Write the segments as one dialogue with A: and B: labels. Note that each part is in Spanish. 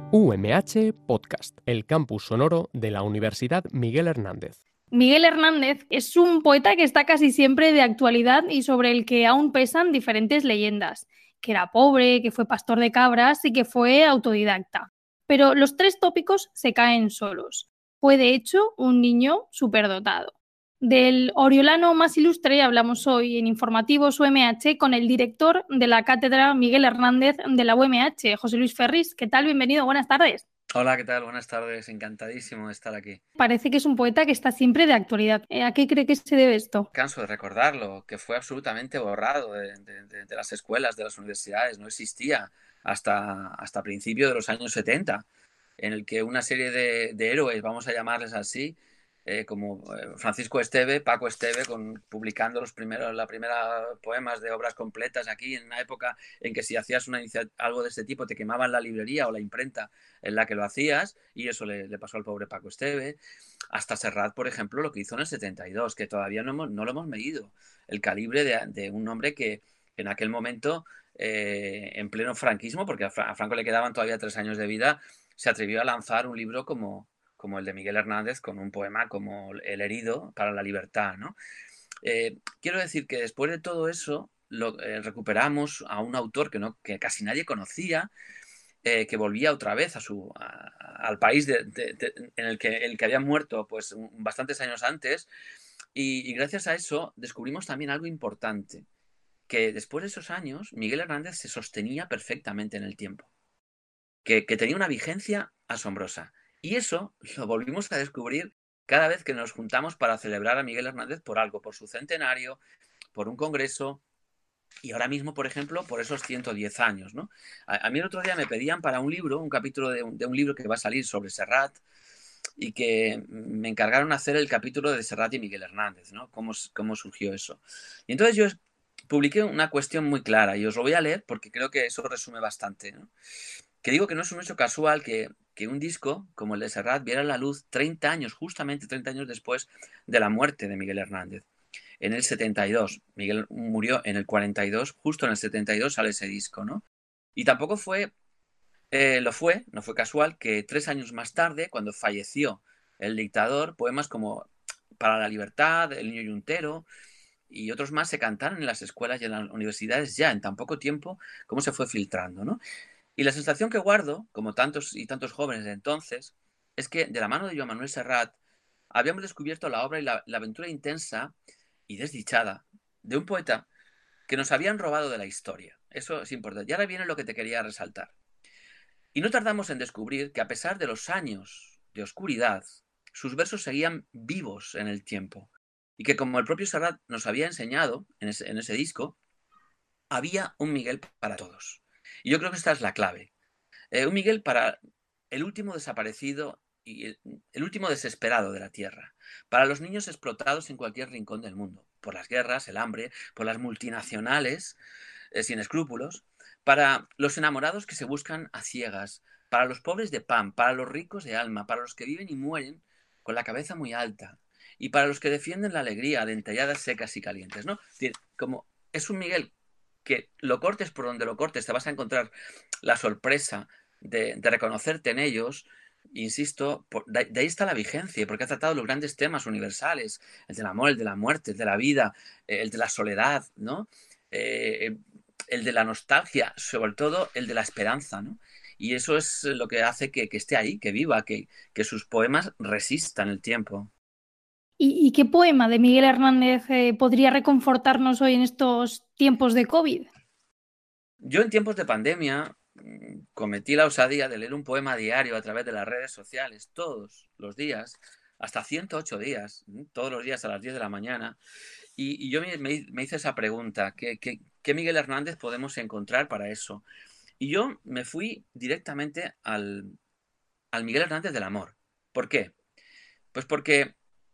A: UMH Podcast, el campus sonoro de la Universidad Miguel Hernández.
B: Miguel Hernández es un poeta que está casi siempre de actualidad y sobre el que aún pesan diferentes leyendas, que era pobre, que fue pastor de cabras y que fue autodidacta. Pero los tres tópicos se caen solos. Fue de hecho un niño superdotado. Del oriolano más ilustre hablamos hoy en Informativos UMH con el director de la cátedra Miguel Hernández de la UMH, José Luis Ferris. ¿Qué tal? Bienvenido, buenas tardes.
C: Hola, ¿qué tal? Buenas tardes, encantadísimo de estar aquí.
B: Parece que es un poeta que está siempre de actualidad. ¿A qué cree que se debe esto?
C: Canso de recordarlo, que fue absolutamente borrado de las escuelas, de las universidades, no existía hasta principios de los años 70, en el que una serie de héroes, vamos a llamarles así, como Francisco Esteve, Paco Esteve, publicando la primera poemas de obras completas aquí, en una época en que si hacías algo de este tipo te quemaban la librería o la imprenta en la que lo hacías, y eso le pasó al pobre Paco Esteve. Hasta Serrat, por ejemplo, lo que hizo en el 72, que todavía no lo hemos medido, el calibre de un hombre que en aquel momento, en pleno franquismo, porque a Franco le quedaban todavía 3 años de vida, se atrevió a lanzar un libro como el de Miguel Hernández, con un poema como El herido para la libertad, ¿no? Quiero decir que después de todo eso recuperamos a un autor que casi nadie conocía, que volvía otra vez al país en el que había muerto pues, bastantes años antes, y gracias a eso descubrimos también algo importante, que después de esos años Miguel Hernández se sostenía perfectamente en el tiempo, que tenía una vigencia asombrosa. Y eso lo volvimos a descubrir cada vez que nos juntamos para celebrar a Miguel Hernández por algo, por su centenario, por un congreso, y ahora mismo, por ejemplo, por esos 110 años, ¿no? A mí el otro día me pedían para un libro, un capítulo de un libro que va a salir sobre Serrat, y que me encargaron hacer el capítulo de Serrat y Miguel Hernández, ¿no? Cómo surgió eso. Y entonces yo publiqué una cuestión muy clara, y os lo voy a leer porque creo que eso resume bastante, ¿no? Que digo que no es un hecho casual que un disco como el de Serrat viera la luz 30 años, justamente 30 años después de la muerte de Miguel Hernández. En el 72, Miguel murió en el 42, justo en el 72 sale ese disco, ¿no? Y tampoco no fue casual que 3 años más tarde, cuando falleció el dictador, poemas como Para la libertad, El niño yuntero y otros más se cantaron en las escuelas y en las universidades ya en tan poco tiempo como se fue filtrando, ¿no? Y la sensación que guardo, como tantos y tantos jóvenes de entonces, es que de la mano de Joan Manuel Serrat habíamos descubierto la obra y la aventura intensa y desdichada de un poeta que nos habían robado de la historia. Eso es importante. Y ahora viene lo que te quería resaltar. Y no tardamos en descubrir que a pesar de los años de oscuridad, sus versos seguían vivos en el tiempo. Y que como el propio Serrat nos había enseñado en ese disco, había un Miguel para todos. Y yo creo que esta es la clave. Un Miguel para el último desaparecido y el último desesperado de la tierra, para los niños explotados en cualquier rincón del mundo, por las guerras, el hambre, por las multinacionales sin escrúpulos, para los enamorados que se buscan a ciegas, para los pobres de pan, para los ricos de alma, para los que viven y mueren con la cabeza muy alta, y para los que defienden la alegría de entelladas secas y calientes, ¿no? Es decir, como es un Miguel que lo cortes por donde lo cortes, te vas a encontrar la sorpresa de reconocerte en ellos. Insisto, de ahí está la vigencia, porque ha tratado los grandes temas universales, el del amor, el de la muerte, el de la vida, el de la soledad, ¿no? El de la nostalgia, sobre todo el de la esperanza, ¿no? Y eso es lo que hace que esté ahí, que viva, que sus poemas resistan el tiempo.
B: ¿Y qué poema de Miguel Hernández podría reconfortarnos hoy en estos tiempos de COVID?
C: Yo en tiempos de pandemia cometí la osadía de leer un poema diario a través de las redes sociales, todos los días, hasta 108 días, todos los días a las 10 de la mañana. Y yo me hice esa pregunta, ¿qué Miguel Hernández podemos encontrar para eso? Y yo me fui directamente al Miguel Hernández del amor. ¿Por qué? Pues porque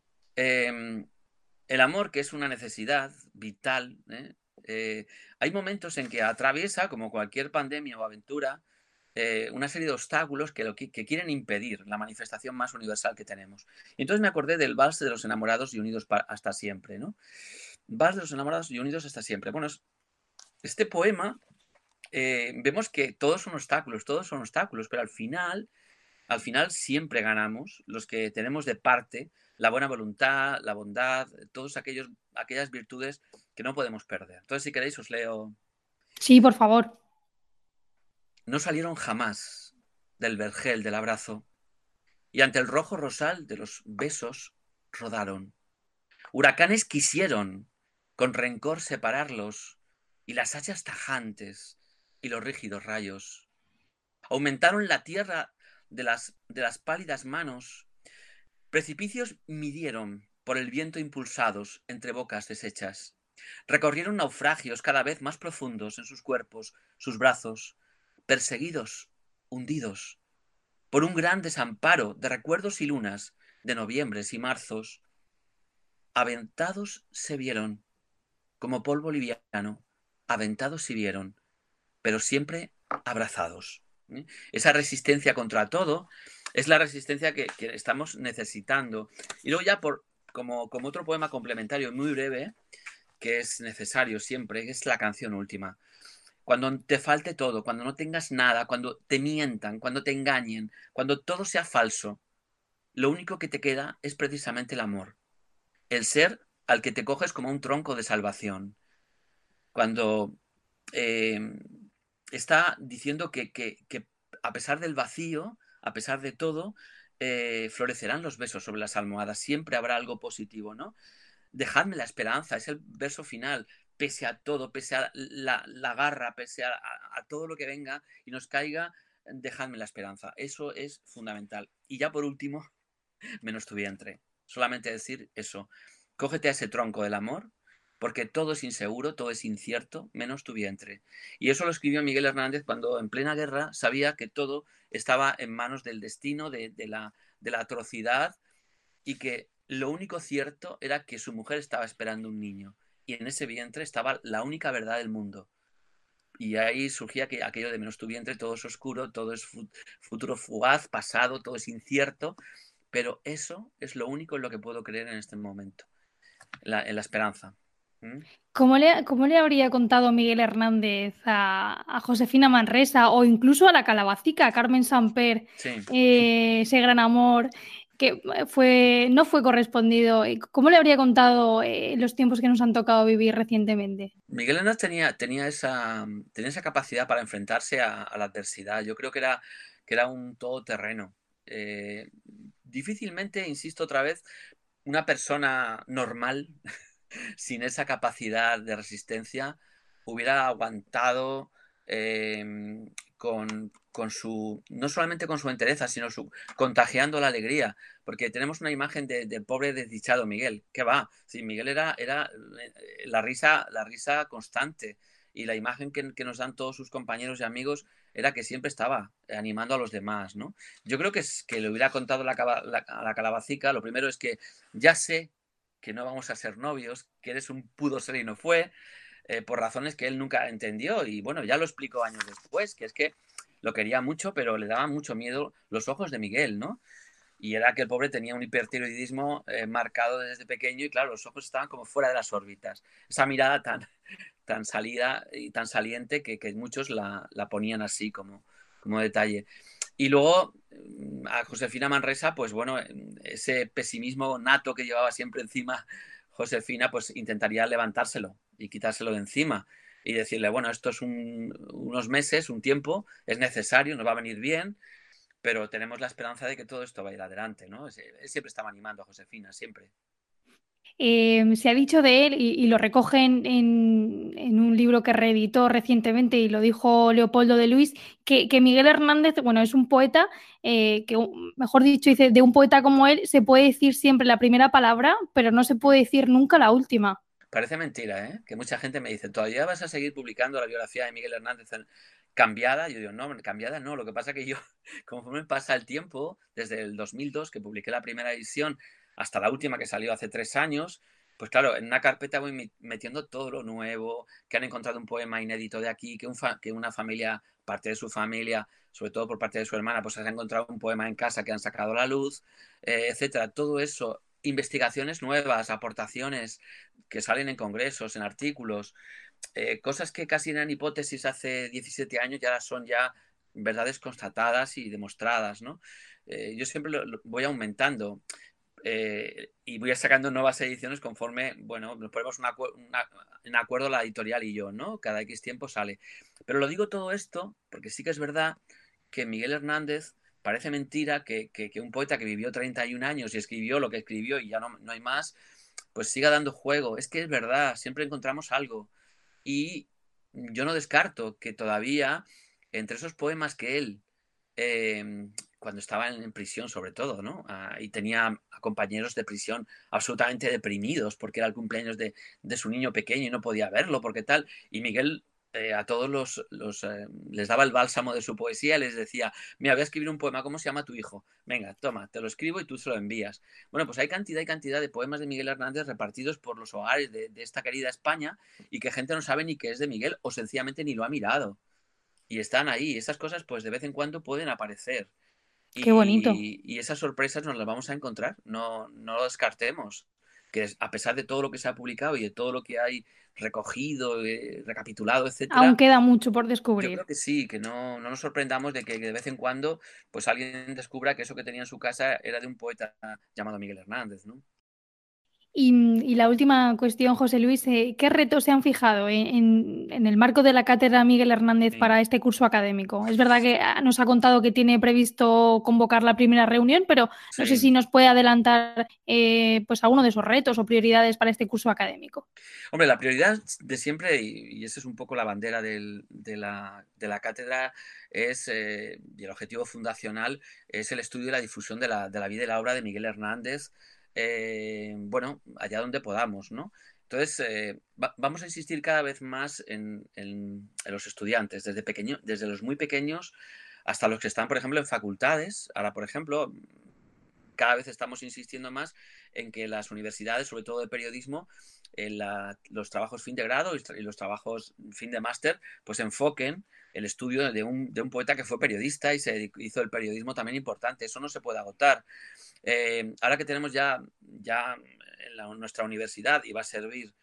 C: el amor, que es una necesidad vital, hay momentos en que atraviesa, como cualquier pandemia o aventura, una serie de obstáculos que quieren impedir la manifestación más universal que tenemos. Y entonces me acordé del Vals de los enamorados y unidos hasta siempre, ¿no? Vals de los enamorados y unidos hasta siempre. Bueno, este poema vemos que todos son obstáculos, pero al final siempre ganamos los que tenemos de parte la buena voluntad, la bondad, aquellas virtudes que no podemos perder. Entonces, si queréis, os leo.
B: Sí, por favor.
C: No salieron jamás del vergel del abrazo, y ante el rojo rosal de los besos rodaron. Huracanes quisieron con rencor separarlos, y las hachas tajantes y los rígidos rayos. Aumentaron la tierra de las pálidas manos. Precipicios midieron por el viento impulsados entre bocas deshechas. Recorrieron naufragios cada vez más profundos en sus cuerpos, sus brazos, perseguidos, hundidos, por un gran desamparo de recuerdos y lunas, de noviembres y marzos. Aventados se vieron, como polvo liviano, aventados se vieron, pero siempre abrazados. Esa resistencia contra todo es la resistencia que estamos necesitando. Y luego ya como otro poema complementario muy breve, que es necesario siempre, que es la canción última. Cuando te falte todo, cuando no tengas nada, cuando te mientan, cuando te engañen, cuando todo sea falso, lo único que te queda es precisamente el amor. El ser al que te coges como un tronco de salvación. Cuando está diciendo que a pesar del vacío, a pesar de todo, florecerán los besos sobre las almohadas. Siempre habrá algo positivo, ¿no? Dejadme la esperanza, es el verso final. Pese a todo, pese a la garra, pese a todo lo que venga y nos caiga, dejadme la esperanza. Eso es fundamental. Y ya por último, menos tu vientre. Solamente decir eso. Cógete a ese tronco del amor, porque todo es inseguro, todo es incierto, menos tu vientre. Y eso lo escribió Miguel Hernández cuando en plena guerra sabía que todo estaba en manos del destino, de la atrocidad, y que lo único cierto era que su mujer estaba esperando un niño. Y en ese vientre estaba la única verdad del mundo. Y ahí surgía aquello de menos tu vientre, todo es oscuro, todo es futuro fugaz, pasado, todo es incierto. Pero eso es lo único en lo que puedo creer en este momento, en la esperanza. ¿Mm?
B: ¿Cómo le habría contado Miguel Hernández a Josefina Manresa o incluso a la Calabacica, a Carmen Samper,
C: Sí.
B: ese gran amor que no fue correspondido? ¿Cómo le habría contado los tiempos que nos han tocado vivir recientemente?
C: Miguel Hernández tenía esa capacidad para enfrentarse a la adversidad. Yo creo que era un todoterreno. Difícilmente, insisto otra vez, una persona normal sin esa capacidad de resistencia hubiera aguantado no solamente con su entereza, sino contagiando la alegría, porque tenemos una imagen del pobre desdichado Miguel. ¿Qué va? Sí, Miguel era la risa constante, y la imagen que nos dan todos sus compañeros y amigos era que siempre estaba animando a los demás, ¿no? Yo creo que le hubiera contado a la Calabacica. Lo primero es que ya sé que no vamos a ser novios, que eres un pudo ser y no fue, por razones que él nunca entendió. Y bueno, ya lo explicó años después, que es que lo quería mucho, pero le daban mucho miedo los ojos de Miguel, ¿no? Y era que el pobre tenía un hipertiroidismo marcado desde pequeño, y claro, los ojos estaban como fuera de las órbitas. Esa mirada tan salida y tan saliente que muchos la ponían así como detalle. Y luego a Josefina Manresa, pues bueno, ese pesimismo nato que llevaba siempre encima Josefina, pues intentaría levantárselo y quitárselo de encima y decirle, bueno, esto es unos meses, un tiempo, es necesario, nos va a venir bien, pero tenemos la esperanza de que todo esto va a ir adelante, ¿no? Él siempre estaba animando a Josefina, siempre.
B: Se ha dicho de él y lo recoge en un libro que reeditó recientemente y lo dijo Leopoldo de Luis, que Miguel Hernández, bueno, es un poeta que, mejor dicho, dice, de un poeta como él se puede decir siempre la primera palabra, pero no se puede decir nunca la última.
C: Parece mentira, ¿eh? Que mucha gente me dice, ¿todavía vas a seguir publicando la biografía de Miguel Hernández cambiada? Yo digo, no, cambiada no. Lo que pasa es que yo, conforme pasa el tiempo, desde el 2002, que publiqué la primera edición, hasta la última que salió hace 3 años, pues claro, en una carpeta voy metiendo todo lo nuevo, que han encontrado un poema inédito de aquí, que una familia, parte de su familia, sobre todo por parte de su hermana, pues ha encontrado un poema en casa que han sacado a la luz, etcétera. Todo eso, investigaciones nuevas, aportaciones que salen en congresos, en artículos. cosas que casi eran hipótesis hace 17 años ya son ya verdades constatadas y demostradas, ¿no? Yo siempre lo voy aumentando y voy sacando nuevas ediciones conforme, bueno, nos ponemos en acuerdo la editorial y yo, ¿no? Cada X tiempo sale. Pero lo digo todo esto porque sí que es verdad que Miguel Hernández parece mentira que un poeta que vivió 31 años y escribió lo que escribió y ya no hay más, pues siga dando juego. Es que es verdad, siempre encontramos algo. Y yo no descarto que todavía entre esos poemas que él cuando estaba en prisión sobre todo, ¿no? Y tenía a compañeros de prisión absolutamente deprimidos porque era el cumpleaños de su niño pequeño y no podía verlo porque tal. Y Miguel a todos les daba el bálsamo de su poesía y les decía, mira, voy a escribir un poema, ¿cómo se llama tu hijo? Venga, toma, te lo escribo y tú se lo envías. Bueno, pues hay cantidad y cantidad de poemas de Miguel Hernández repartidos por los hogares de esta querida España y que gente no sabe ni que es de Miguel o sencillamente ni lo ha mirado. Y están ahí. Esas cosas, pues de vez en cuando pueden aparecer.
B: Qué bonito.
C: Y esas sorpresas nos las vamos a encontrar. No lo descartemos. Que a pesar de todo lo que se ha publicado y de todo lo que hay recogido, recapitulado,
B: Aún
C: etcétera,
B: queda mucho por
C: yo creo
B: descubrir.
C: que sí, que no nos sorprendamos de que de vez en cuando pues alguien descubra que eso que tenía en su casa era de un poeta llamado Miguel Hernández, ¿no?
B: Y la última cuestión, José Luis, ¿qué retos se han fijado en el marco de la cátedra Miguel Hernández
C: Sí,
B: para este curso académico? Es verdad que nos ha contado que tiene previsto convocar la primera reunión, pero no sé si
C: sí.
B: nos puede adelantar pues alguno de esos retos o prioridades para este curso académico.
C: Hombre, la prioridad de siempre, y esa es un poco la bandera de la cátedra, y el objetivo fundacional es el estudio y la difusión de la vida y la obra de Miguel Hernández, bueno, allá donde podamos, ¿no? Entonces, vamos a insistir cada vez más en los estudiantes, desde los muy pequeños hasta los que están, por ejemplo, en facultades. Ahora, por ejemplo, cada vez estamos insistiendo más en que las universidades, sobre todo de periodismo, los trabajos fin de grado y los trabajos fin de máster, pues enfoquen el estudio de un poeta que fue periodista y se hizo el periodismo también importante. Eso no se puede agotar. Ahora que tenemos ya en nuestra universidad y va a servir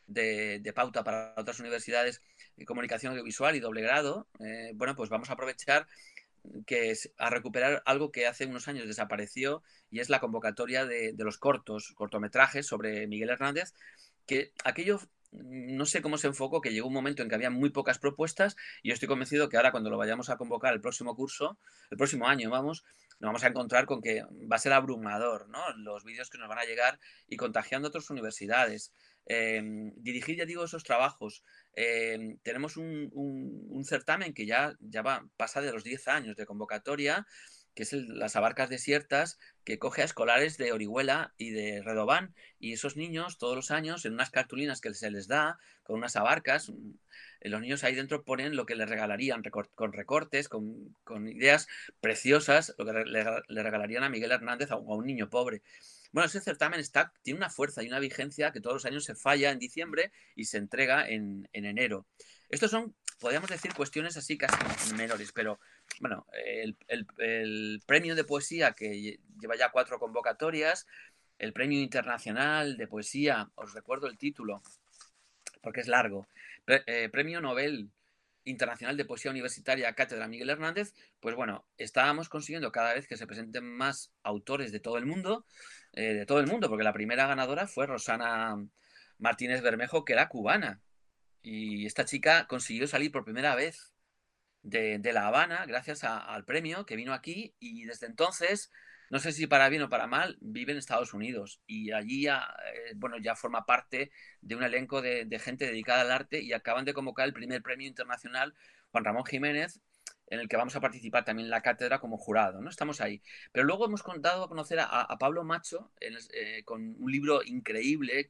C: de pauta para otras universidades de comunicación audiovisual y doble grado, bueno, pues vamos a aprovechar que es a recuperar algo que hace unos años desapareció y es la convocatoria de los cortometrajes sobre Miguel Hernández, que aquello no sé cómo se enfocó, que llegó un momento en que había muy pocas propuestas y yo estoy convencido que ahora cuando lo vayamos a convocar el próximo curso, el próximo año, vamos, nos vamos a encontrar con que va a ser abrumador, ¿no? Los vídeos que nos van a llegar y contagiando a otras universidades. Dirigir, ya digo, esos trabajos. Tenemos un certamen que pasa de los 10 años de convocatoria, que es las Abarcas Desiertas, que coge a escolares de Orihuela y de Redován, y esos niños todos los años en unas cartulinas que se les da con unas abarcas, los niños ahí dentro ponen lo que les regalarían con recortes, con ideas preciosas, lo que le regalarían a Miguel Hernández a un niño pobre. Bueno, ese certamen tiene una fuerza y una vigencia que todos los años se falla en diciembre y se entrega en enero. Estos son, podríamos decir, cuestiones así casi menores, pero bueno, el premio de poesía que lleva ya 4 convocatorias, el premio internacional de poesía, os recuerdo el título porque es largo, Premio Nobel Internacional de Poesía Universitaria Cátedra Miguel Hernández, pues bueno, estábamos consiguiendo cada vez que se presenten más autores de todo el mundo, porque la primera ganadora fue Rosana Martínez Bermejo, que era cubana, y esta chica consiguió salir por primera vez de La Habana gracias al premio que vino aquí y desde entonces, no sé si para bien o para mal, vive en Estados Unidos y allí bueno, ya forma parte de un elenco de gente dedicada al arte y acaban de convocar el primer premio internacional Juan Ramón Jiménez en el que vamos a participar también la cátedra como jurado, ¿no? Estamos ahí. Pero luego hemos dado a conocer a Pablo Macho con un libro increíble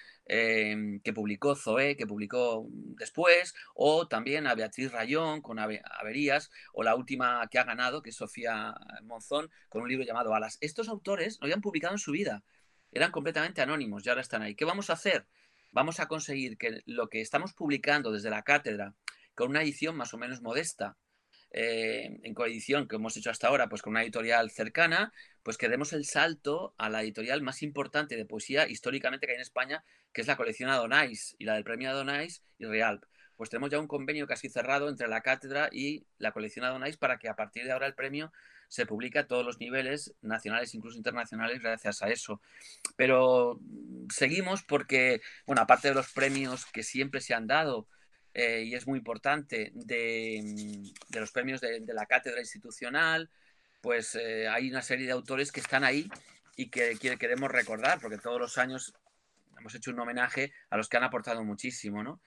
C: que publicó Zoé, que publicó después, o también a Beatriz Rayón con Averías, o la última que ha ganado, que es Sofía Monzón, con un libro llamado Alas. Estos autores no habían publicado en su vida, eran completamente anónimos y ahora están ahí. ¿Qué vamos a hacer? Vamos a conseguir que lo que estamos publicando desde la cátedra, con una edición más o menos modesta, en coedición que hemos hecho hasta ahora, pues con una editorial cercana, pues que demos el salto a la editorial más importante de poesía históricamente que hay en España, que es la colección Adonais y la del premio Adonais y Rialp. Pues tenemos ya un convenio casi cerrado entre la cátedra y la colección Adonais para que a partir de ahora el premio se publique a todos los niveles, nacionales, incluso internacionales, gracias a eso. Pero seguimos porque, bueno, aparte de los premios que siempre se han dado, y es muy importante, de los premios de la cátedra institucional, pues hay una serie de autores que están ahí y que queremos recordar, porque todos los años hemos hecho un homenaje a los que han aportado muchísimo, ¿no?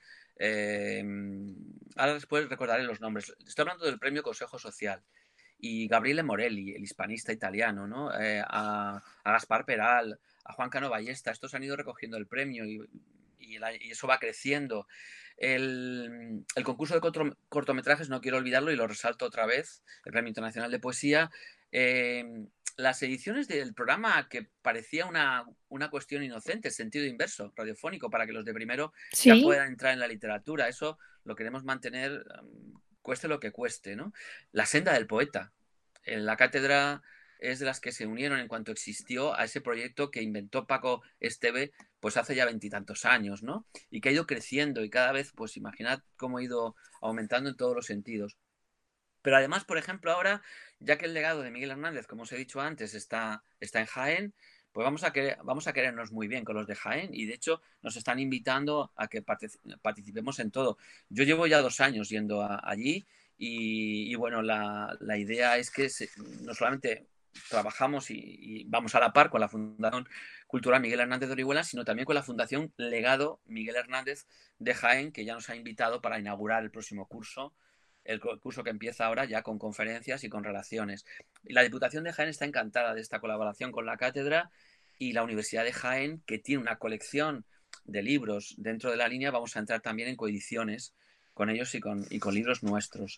C: Ahora después recordaré los nombres. Estoy hablando del premio Consejo Social. Y Gabriele Morelli, el hispanista italiano, ¿no? A Gaspar Peral, a Juan Cano Ballesta, estos han ido recogiendo el premio y eso va creciendo. El concurso de cortometrajes, no quiero olvidarlo y lo resalto otra vez, el Premio Internacional de Poesía. Las ediciones del programa que parecía una cuestión inocente, sentido inverso, radiofónico, para que los de primero ya puedan entrar en la literatura. Eso lo queremos mantener, cueste lo que cueste, ¿no? La senda del poeta. La cátedra es de las que se unieron en cuanto existió a ese proyecto que inventó Paco Esteve, pues hace ya 20 y tantos años, ¿no? Y que ha ido creciendo y cada vez, pues imaginad cómo ha ido aumentando en todos los sentidos. Pero además, por ejemplo, ahora, ya que el legado de Miguel Hernández, como os he dicho antes, está en Jaén, pues vamos a querernos muy bien con los de Jaén y de hecho nos están invitando a que participemos en todo. Yo llevo ya 2 años yendo allí y bueno, la idea es que no solamente trabajamos y vamos a la par con la Fundación Cultural Miguel Hernández de Orihuela, sino también con la Fundación Legado Miguel Hernández de Jaén, que ya nos ha invitado para inaugurar el próximo curso, el curso que empieza ahora ya con conferencias y con relaciones. Y la Diputación de Jaén está encantada de esta colaboración con la cátedra y la Universidad de Jaén, que tiene una colección de libros dentro de la línea. Vamos a entrar también en coediciones con ellos y con libros nuestros.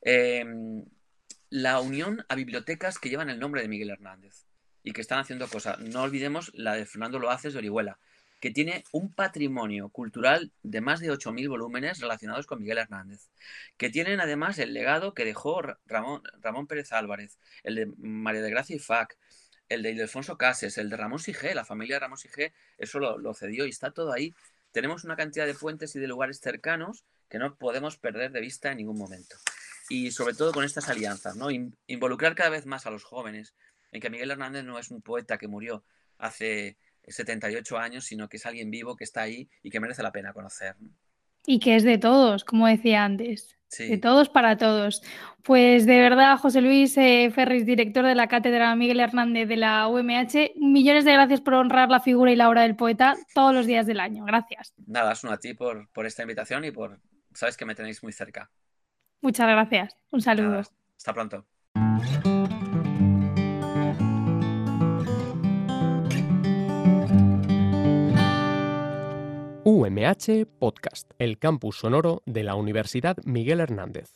C: La unión a bibliotecas que llevan el nombre de Miguel Hernández y que están haciendo cosas. No olvidemos la de Fernando Loaces de Orihuela, que tiene un patrimonio cultural de más de 8.000 volúmenes relacionados con Miguel Hernández, que tienen además el legado que dejó Ramón Pérez Álvarez, el de María de Gracia Ifac, el de Ildefonso Cases, el de Ramón Sigé, la familia Ramón Sigé, eso lo cedió y está todo ahí. Tenemos una cantidad de puentes y de lugares cercanos que no podemos perder de vista en ningún momento. Y sobre todo con estas alianzas, ¿no? Involucrar cada vez más a los jóvenes en que Miguel Hernández no es un poeta que murió hace 78 años, sino que es alguien vivo que está ahí y que merece la pena conocer, ¿no?
B: Y que es de todos, como decía antes.
C: Sí.
B: De todos para todos. Pues de verdad, José Luis Ferris, director de la Cátedra Miguel Hernández de la UMH, millones de gracias por honrar la figura y la obra del poeta todos los días del año. Gracias.
C: Nada, Asun, a ti por esta invitación y sabes que me tenéis muy cerca.
B: Muchas gracias. Un saludo.
C: Nada, hasta pronto.
A: UMH Podcast, el campus sonoro de la Universidad Miguel Hernández.